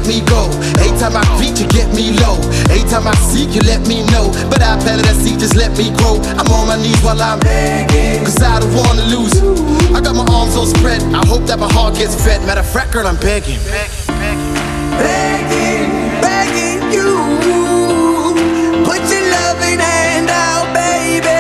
let me go. Every time I reach, you get me low. Every time I seek, you let me know. But I better that seek, just let me grow. I'm on my knees while I'm begging, cause I don't wanna lose you. I got my arms all spread, I hope that my heart gets fed. Matter of fact, girl, I'm begging, begging you. Put your loving hand out, baby.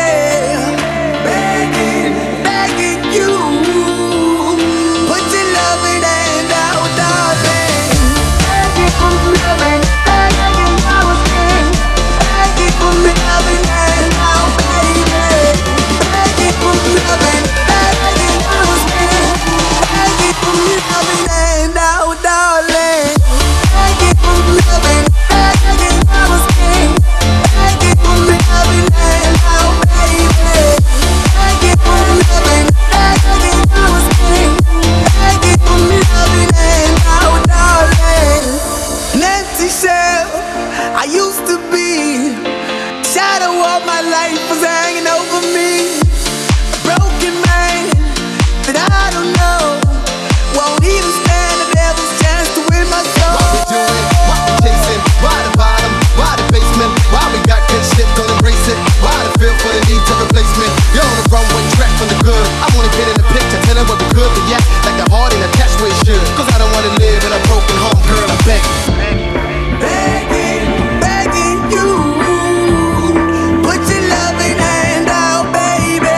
Begging you. Put your loving hand out, darling. Begging for loving, begging I was king. Begging for loving hand out, baby. Begging for loving, begging I was king. Begging for loving hand out, darling. Begging for loving, begging I was king. Begging for loving hand out, baby. Begging for loving, begging I was king. Begging for loving hand out, darling. An empty shell I used to be. Shadow of my life was hanging over me. A broken man that I don't know won't even stand the devil's chance to win my soul. What we doing? What we chasing? Why the bottom? Why the basement? Why we got good shit? Don't embrace it. Why the feel for the need to replacement? You're on the runway track from the good. I wanna get in the picture, tell them what we good, but yeah, like the heart in a catch where it should. Cause I don't wanna live in a broken home, girl. I beg you. Begging you. Put your loving hand out, baby.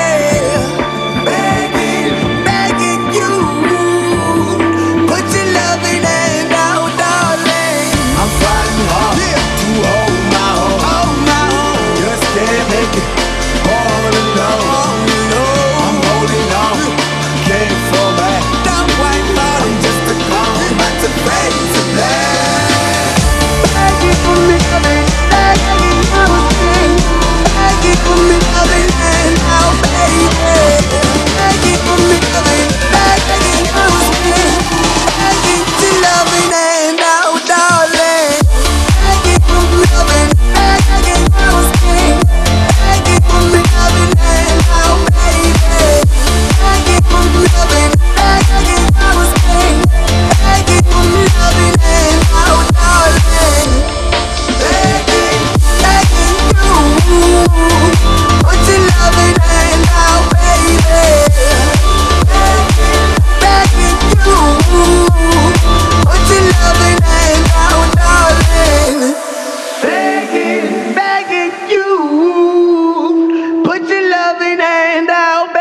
Begging you. Put your loving hand out, darling. I'm fighting hard to hold my own. Just can't make it all alone. I'm holding on, can't fall back. Don't white bottom, I'm just a clown, about to fade to black. Begging for me, begging I was king. Begging for me, loving hand out, baby. Begging for me, begging I was king. Begging to loving hand out, darling. Begging for loving, begging I was king. Begging for me, loving hand out, baby. Begging for loving, begging I was king. Begging for loving hand out, darling. Begging you. Put your loving hand out, baby. Begging you. Put your loving hand out, darling. Begging you. Put your loving hand out,